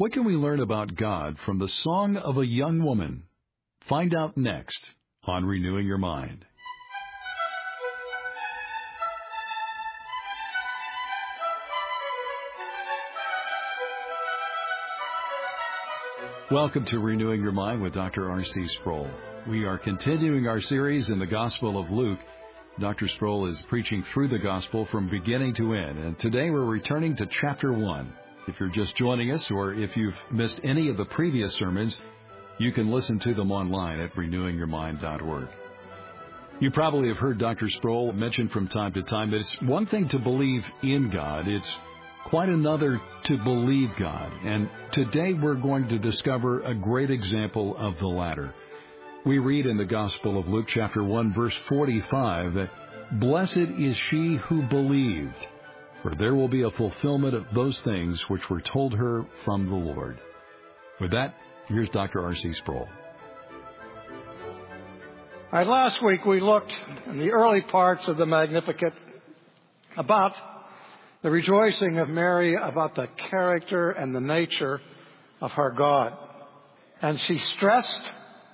What can we learn about God from the Song of a Young Woman? Find out next on Renewing Your Mind. Welcome to Renewing Your Mind with Dr. R.C. Sproul. We are continuing our series in the Gospel of Luke. Dr. Sproul is preaching through the Gospel from beginning to end, and today we're returning to Chapter 1. If you're just joining us, or if you've missed any of the previous sermons, you can listen to them online at renewingyourmind.org. You probably have heard Dr. Sproul mention from time to time that it's one thing to believe in God, it's quite another to believe God. And today we're going to discover a great example of the latter. We read in the Gospel of Luke chapter 1, verse 45, that "Blessed is she who believed, for there will be a fulfillment of those things which were told her from the Lord." With that, here's Dr. R.C. Sproul. All right, last week we looked in the early parts of the Magnificat about the rejoicing of Mary about the character and the nature of her God. And she stressed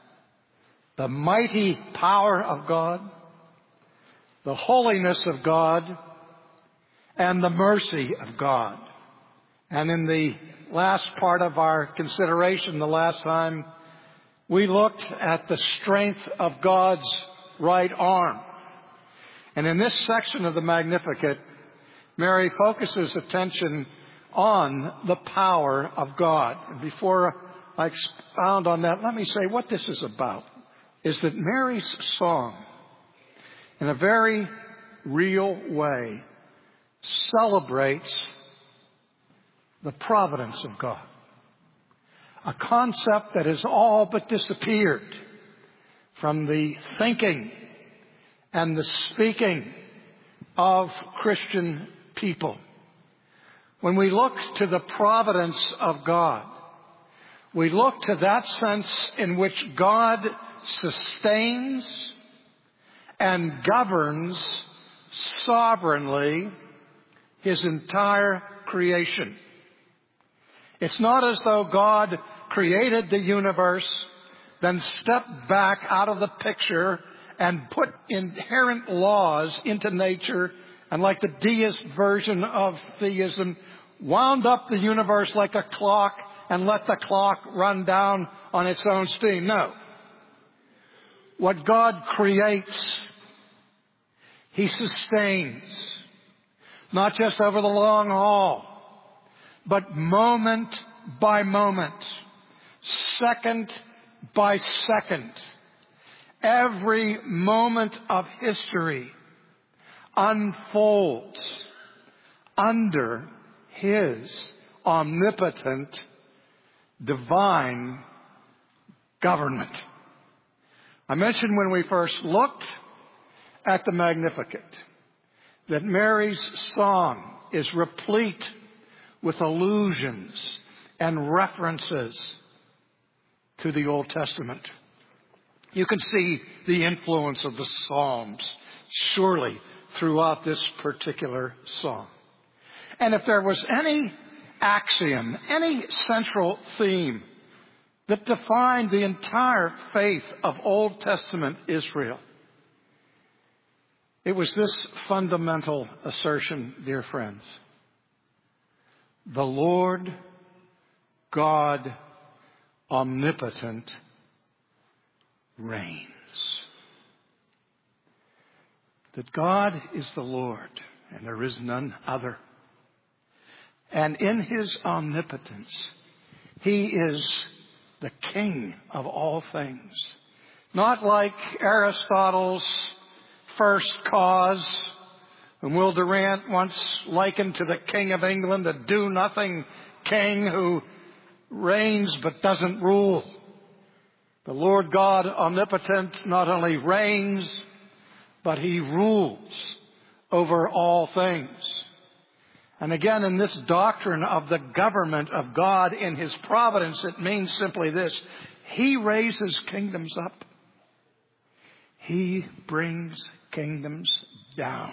the mighty power of God, the holiness of God, and the mercy of God. And in the last part of our consideration, the last time, we looked at the strength of God's right arm. And in this section of the Magnificat, Mary focuses attention on the power of God. And before I expound on that, let me say what this is about is that Mary's song, in a very real way, celebrates the providence of God, a concept that has all but disappeared from the thinking and the speaking of Christian people. When we look to the providence of God, we look to that sense in which God sustains and governs sovereignly His entire creation. It's not as though God created the universe, then stepped back out of the picture and put inherent laws into nature, and like the deist version of theism, wound up the universe like a clock and let the clock run down on its own steam. No. What God creates, He sustains, not just over the long haul, but moment by moment, second by second. Every moment of history unfolds under His omnipotent, divine government. I mentioned when we first looked at the Magnificat that Mary's song is replete with allusions and references to the Old Testament. You can see the influence of the Psalms surely throughout this particular song. And if there was any axiom, any central theme that defined the entire faith of Old Testament Israel, it was this fundamental assertion, dear friends. The Lord God omnipotent reigns. That God is the Lord and there is none other. And in His omnipotence, He is the King of all things. Not like Aristotle's first cause, whom Will Durant once likened to the King of England, the do-nothing king who reigns but doesn't rule. The Lord God omnipotent not only reigns, but He rules over all things. And again, in this doctrine of the government of God in His providence, it means simply this: He raises kingdoms up. He brings kingdoms down.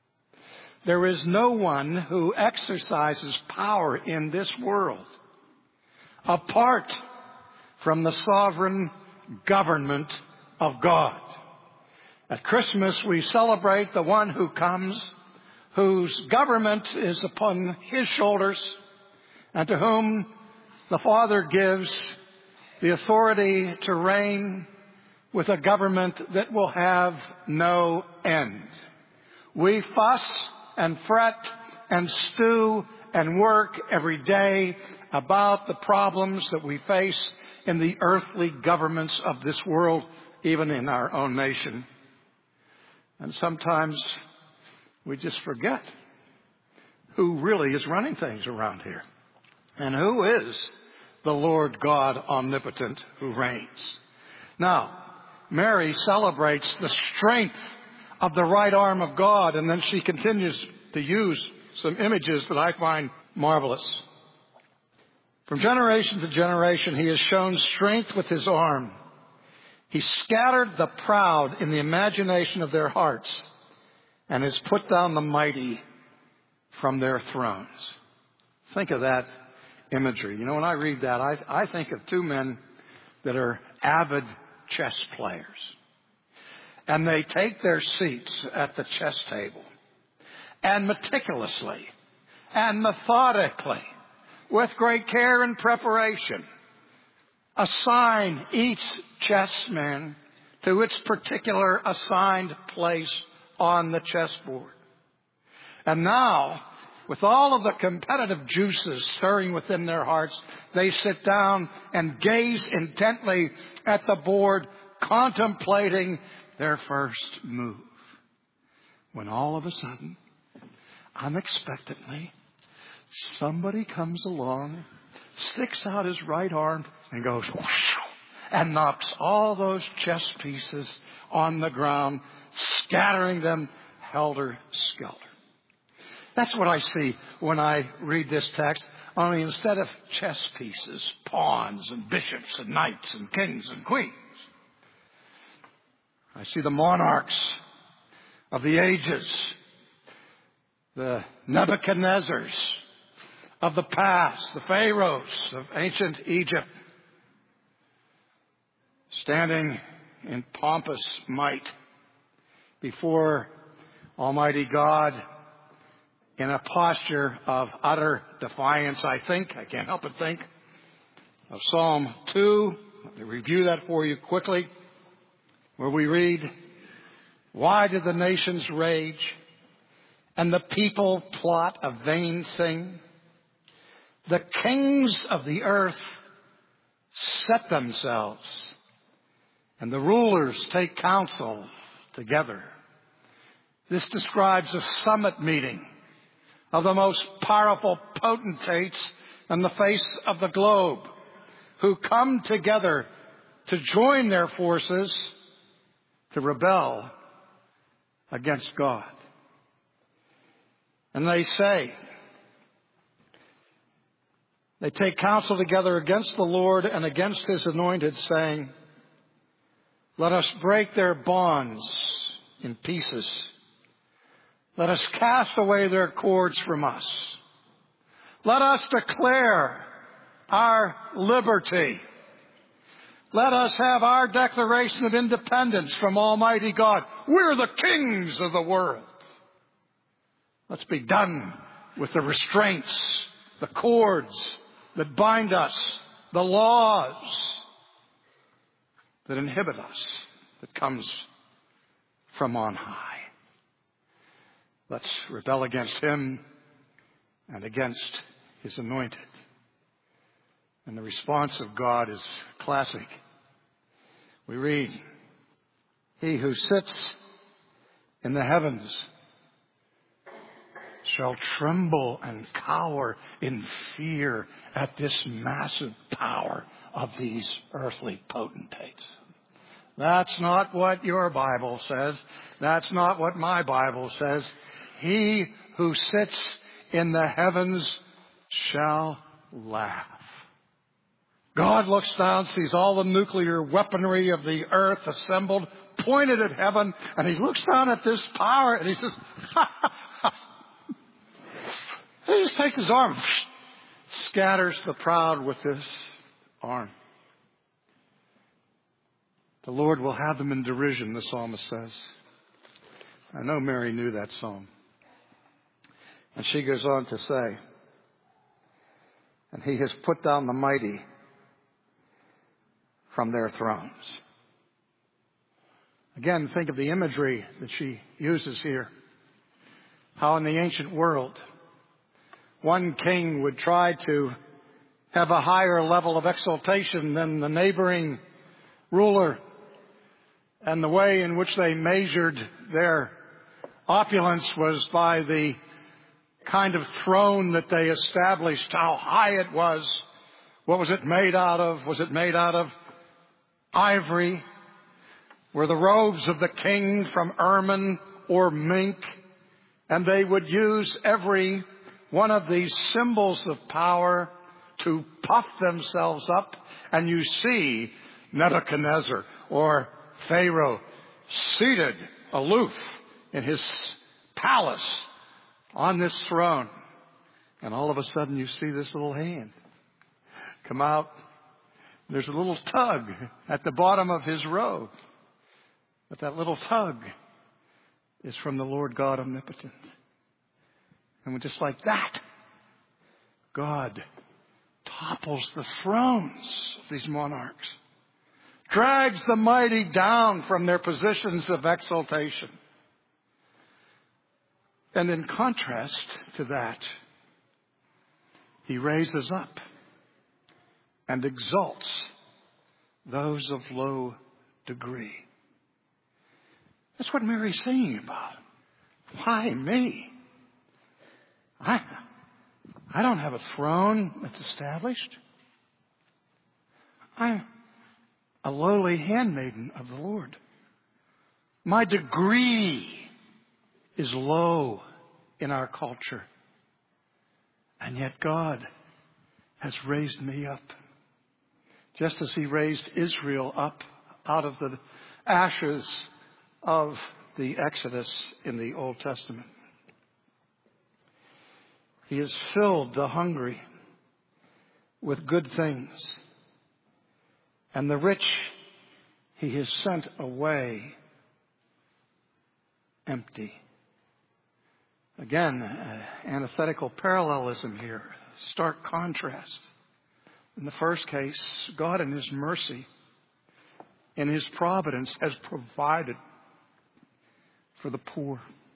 There is no one who exercises power in this world apart from the sovereign government of God. At Christmas, we celebrate the one who comes, whose government is upon his shoulders, and to whom the Father gives the authority to reign with a government that will have no end. We fuss and fret and stew and work every day about the problems that we face in the earthly governments of this world, even in our own nation. And sometimes we just forget who really is running things around here and who is the Lord God omnipotent who reigns. Now, Mary celebrates the strength of the right arm of God, and then she continues to use some images that I find marvelous. From generation to generation, he has shown strength with his arm. He scattered the proud in the imagination of their hearts and has put down the mighty from their thrones. Think of that imagery. You know, when I read that, I think of two men that are avid chess players. And they take their seats at the chess table and meticulously and methodically, with great care and preparation, assign each chessman to its particular assigned place on the chessboard. And now, with all of the competitive juices stirring within their hearts, they sit down and gaze intently at the board, contemplating their first move. When all of a sudden, unexpectedly, somebody comes along, sticks out his right arm, and goes whoosh, and knocks all those chess pieces on the ground, scattering them helter-skelter. That's what I see when I read this text, only instead of chess pieces, pawns and bishops and knights and kings and queens. I see the monarchs of the ages, the Nebuchadnezzars of the past, the pharaohs of ancient Egypt, standing in pompous might before Almighty God in a posture of utter defiance. I can't help but think of Psalm 2. Let me review that for you quickly, where we read, "Why did the nations rage and the people plot a vain thing? The kings of the earth set themselves, and the rulers take counsel together." This describes a summit meeting of the most powerful potentates on the face of the globe, who come together to join their forces to rebel against God. And they take counsel together against the Lord and against his anointed, saying, "Let us break their bonds in pieces. Let us cast away their cords from us. Let us declare our liberty. Let us have our declaration of independence from Almighty God. We're the kings of the world. Let's be done with the restraints, the cords that bind us, the laws that inhibit us, that comes from on high. Let's rebel against him and against his anointed." And the response of God is classic. We read, "He who sits in the heavens shall tremble and cower in fear at this massive power of these earthly potentates." That's not what your Bible says. That's not what my Bible says. "He who sits in the heavens shall laugh." God looks down, sees all the nuclear weaponry of the earth assembled, pointed at heaven, and he looks down at this power and he says, ha, ha, ha. He just takes his arm, scatters the proud with his arm. The Lord will have them in derision, the psalmist says. I know Mary knew that psalm. And she goes on to say, and he has put down the mighty from their thrones. Again, think of the imagery that she uses here. How in the ancient world, one king would try to have a higher level of exaltation than the neighboring ruler. And the way in which they measured their opulence was by the kind of throne that they established, how high it was. What was it made out of? Was it made out of ivory? Were the robes of the king from ermine or mink? And they would use every one of these symbols of power to puff themselves up. And you see Nebuchadnezzar or Pharaoh seated aloof in his palace on this throne. And all of a sudden you see this little hand come out. There's a little tug at the bottom of his robe. But that little tug is from the Lord God Omnipotent. And just like that, God topples the thrones of these monarchs, drags the mighty down from their positions of exaltation. And in contrast to that, he raises up and exalts those of low degree. That's what Mary's singing about. Why me? I don't have a throne that's established. I'm a lowly handmaiden of the Lord. My degree is low in our culture. And yet God has raised me up. Just as he raised Israel up out of the ashes of the Exodus in the Old Testament. He has filled the hungry with good things. And the rich he has sent away empty. Again, antithetical parallelism here. Stark contrast. In the first case, God in his mercy, in his providence, has provided for the poor.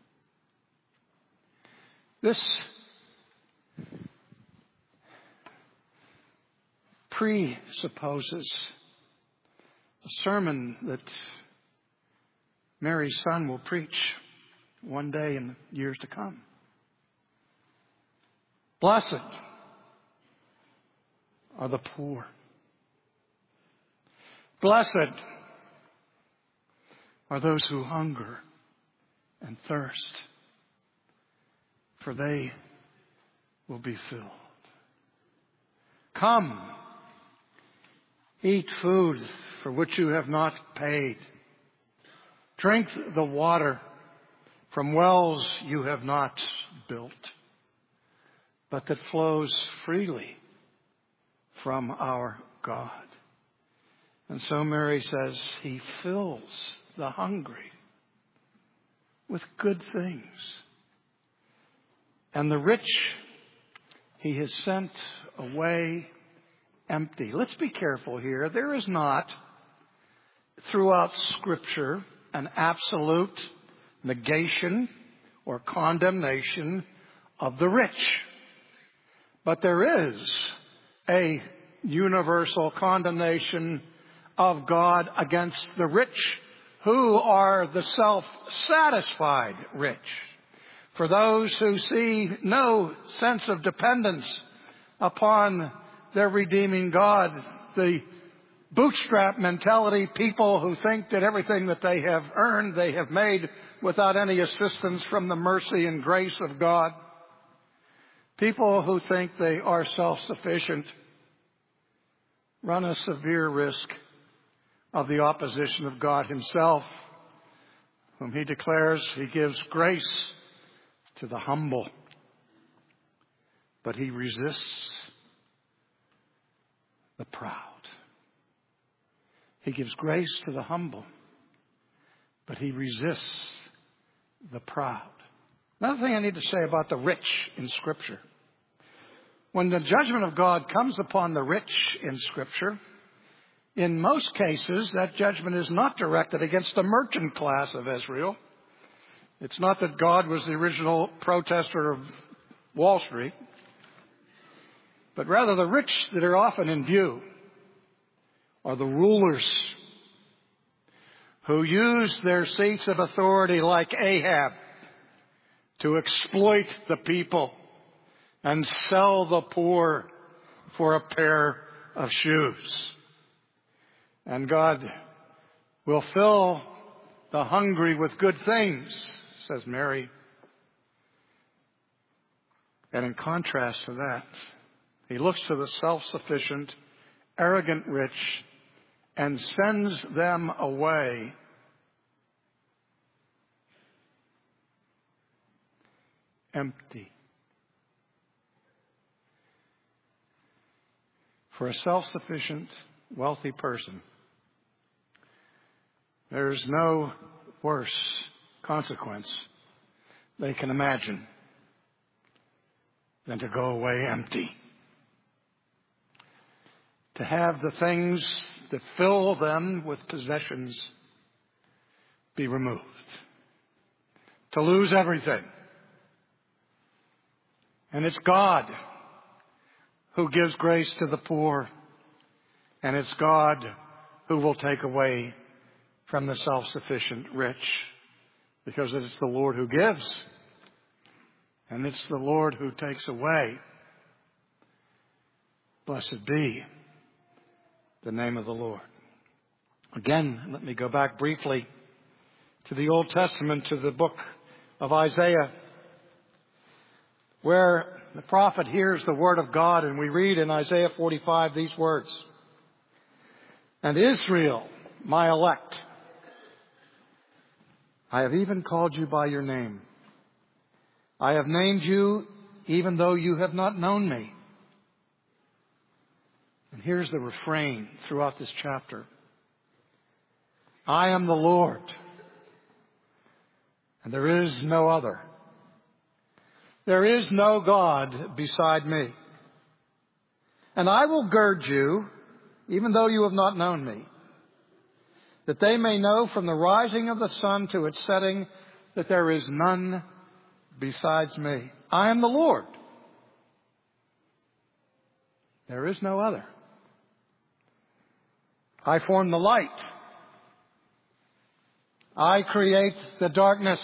This presupposes a sermon that Mary's son will preach one day in the years to come. Blessed are the poor. Blessed are those who hunger and thirst, for they will be filled. Come, eat food for which you have not paid. Drink the water from wells you have not built, but that flows freely from our God. And so Mary says, he fills the hungry with good things. And the rich he has sent away empty. Let's be careful here. There is not, throughout Scripture, an absolute negation or condemnation of the rich. But there is a universal condemnation of God against the rich, who are the self-satisfied rich. For those who see no sense of dependence upon their redeeming God, the bootstrap mentality, people who think that everything that they have earned, they have made without any assistance from the mercy and grace of God. People who think they are self-sufficient run a severe risk of the opposition of God himself, whom he declares he gives grace to the humble, but he resists the proud. He gives grace to the humble, but he resists the proud. Another thing I need to say about the rich in Scripture. When the judgment of God comes upon the rich in Scripture, in most cases, that judgment is not directed against the merchant class of Israel. It's not that God was the original protester of Wall Street, but rather the rich that are often in view are the rulers who use their seats of authority like Ahab to exploit the people and sell the poor for a pair of shoes. And God will fill the hungry with good things, says Mary. And in contrast to that, he looks to the self-sufficient, arrogant rich and sends them away empty. For a self-sufficient, wealthy person, there's no worse consequence they can imagine than to go away empty. To have the things that fill them with possessions be removed. To lose everything. And it's God who gives grace to the poor. And it's God who will take away from the self-sufficient rich. Because it is the Lord who gives. And it's the Lord who takes away. Blessed be the name of the Lord. Again, let me go back briefly to the Old Testament, to the book of Isaiah, where the prophet hears the word of God, and we read in Isaiah 45 these words. And Israel, my elect, I have even called you by your name. I have named you even though you have not known me. And here's the refrain throughout this chapter. I am the Lord, and there is no other. There is no God beside me. And I will gird you, even though you have not known me, that they may know from the rising of the sun to its setting that there is none besides me. I am the Lord. There is no other. I form the light. I create the darkness.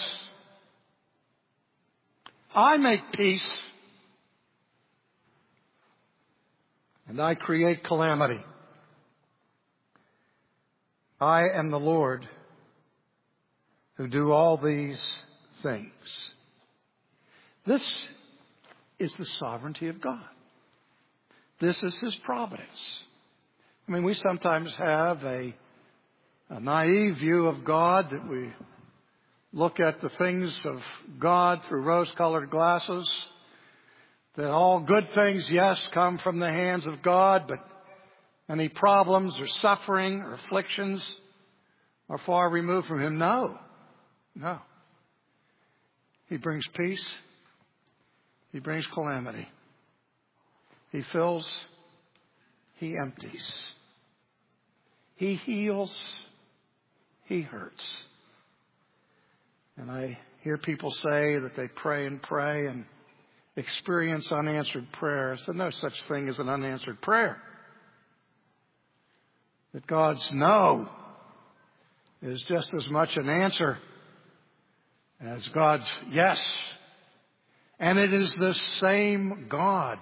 I make peace. And I create calamity. I am the Lord who do all these things. This is the sovereignty of God. This is His providence. I mean, we sometimes have a naive view of God, that we look at the things of God through rose-colored glasses, that all good things, yes, come from the hands of God, but any problems or suffering or afflictions are far removed from Him. No. He brings peace. He brings calamity. He fills. He empties. He heals. He hurts. And I hear people say that they pray and experience unanswered prayer. So no such thing as an unanswered prayer. That God's no is just as much an answer as God's yes. And it is the same God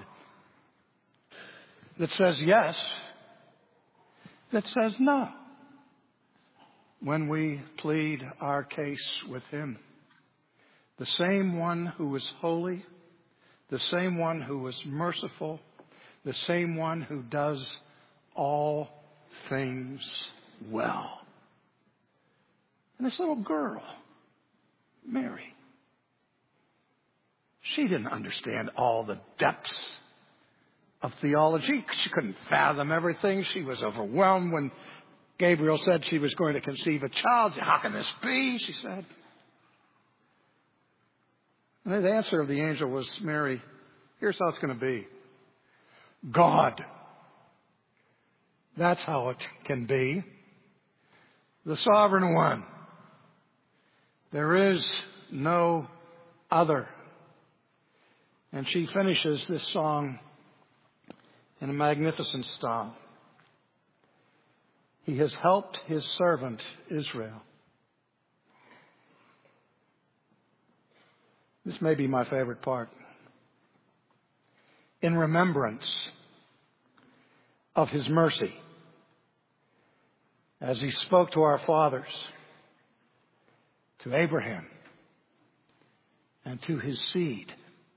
that says yes, that says no, when we plead our case with Him. The same one who is holy, the same one who is merciful, the same one who does all things well. And this little girl, Mary, she didn't understand all the depths of theology. She couldn't fathom everything. She was overwhelmed when Gabriel said she was going to conceive a child. How can this be? She said. And the answer of the angel was, Mary, here's how it's going to be. God. That's how it can be. The sovereign one. There is no other. And she finishes this song in a magnificent style. He has helped his servant Israel. This may be my favorite part. In remembrance of his mercy, as he spoke to our fathers, to Abraham, and to his seed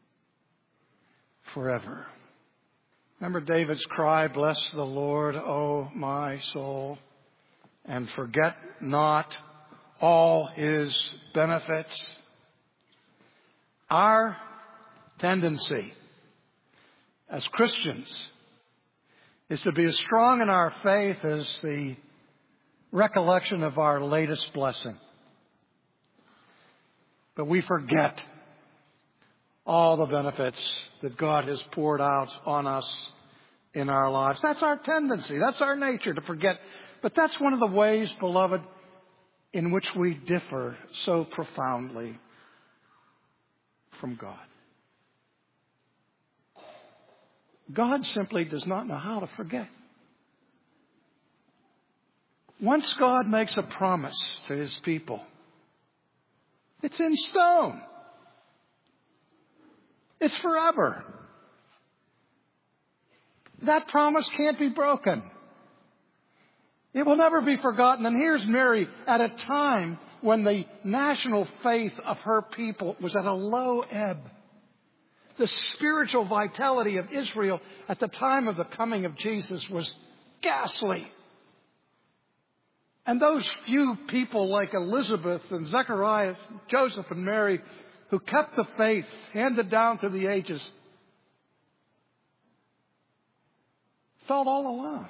forever. Remember David's cry, bless the Lord, O my soul, and forget not all his benefits. Our tendency as Christians is to be as strong in our faith as the recollection of our latest blessing. But we forget all the benefits that God has poured out on us in our lives. That's our tendency. That's our nature, to forget. But that's one of the ways, beloved, in which we differ so profoundly from God. God simply does not know how to forget. Once God makes a promise to his people, it's in stone. It's forever. That promise can't be broken. It will never be forgotten. And here's Mary at a time when the national faith of her people was at a low ebb. The spiritual vitality of Israel at the time of the coming of Jesus was ghastly. And those few people like Elizabeth and Zechariah, Joseph and Mary, who kept the faith handed down through the ages, felt all alone.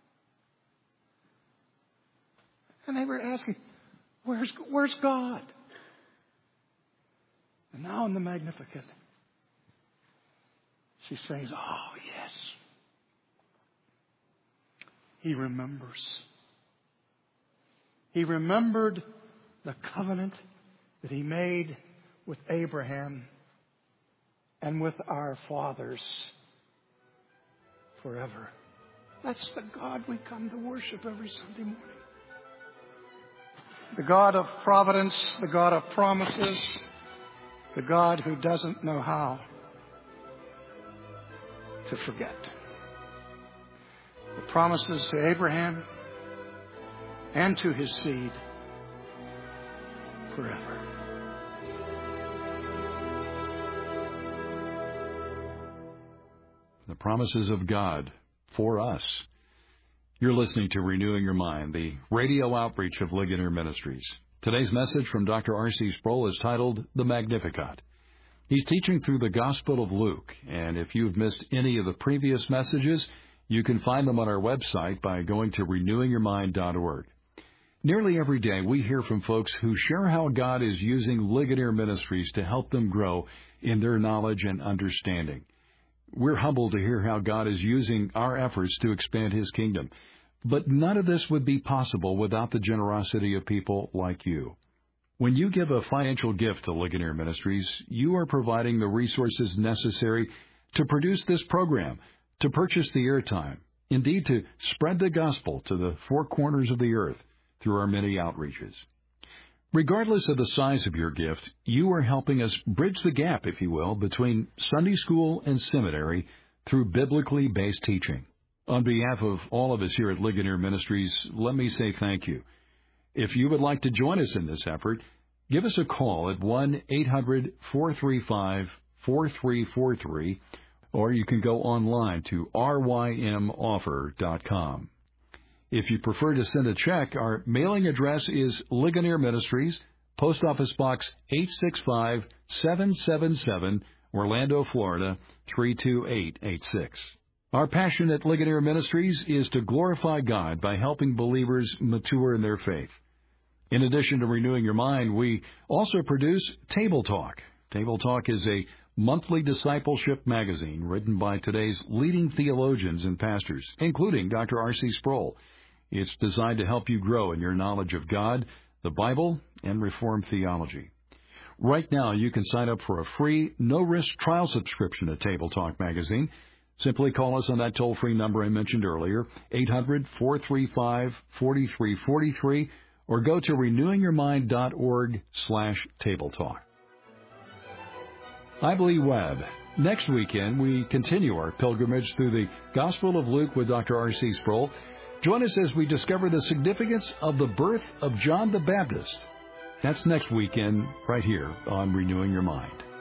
And they were asking, where's God? And now in the Magnificat, she sings, oh yes. He remembers. He remembered the covenant that he made with Abraham and with our fathers forever. That's the God we come to worship every Sunday morning. The God of providence, the God of promises, the God who doesn't know how to forget. The promises to Abraham and to his seed forever. The promises of God for us. You're listening to Renewing Your Mind, the radio outreach of Ligonier Ministries. Today's message from Dr. R.C. Sproul is titled The Magnificat. He's teaching through the Gospel of Luke, and if you've missed any of the previous messages, you can find them on our website by going to renewingyourmind.org. Nearly every day we hear from folks who share how God is using Ligonier Ministries to help them grow in their knowledge and understanding. We're humbled to hear how God is using our efforts to expand His kingdom. But none of this would be possible without the generosity of people like you. When you give a financial gift to Ligonier Ministries, you are providing the resources necessary to produce this program, to purchase the airtime, indeed to spread the gospel to the four corners of the earth through our many outreaches. Regardless of the size of your gift, you are helping us bridge the gap, if you will, between Sunday school and seminary through biblically based teaching. On behalf of all of us here at Ligonier Ministries, let me say thank you. If you would like to join us in this effort, give us a call at 1-800-435-4343, or you can go online to rymoffer.com. If you prefer to send a check, our mailing address is Ligonier Ministries, Post Office Box 865-777, Orlando, Florida 32886. Our passion at Ligonier Ministries is to glorify God by helping believers mature in their faith. In addition to renewing your mind, we also produce Table Talk. Table Talk is a monthly discipleship magazine written by today's leading theologians and pastors, including Dr. R.C. Sproul. It's designed to help you grow in your knowledge of God, the Bible, and Reformed theology. Right now, you can sign up for a free, no-risk trial subscription to Table Talk magazine. Simply call us on that toll-free number I mentioned earlier, 800-435-4343, or go to renewingyourmind.org/tabletalk. I believe Webb. Next weekend, we continue our pilgrimage through the Gospel of Luke with Dr. R.C. Sproul. Join us as we discover the significance of the birth of John the Baptist. That's next weekend, right here on Renewing Your Mind.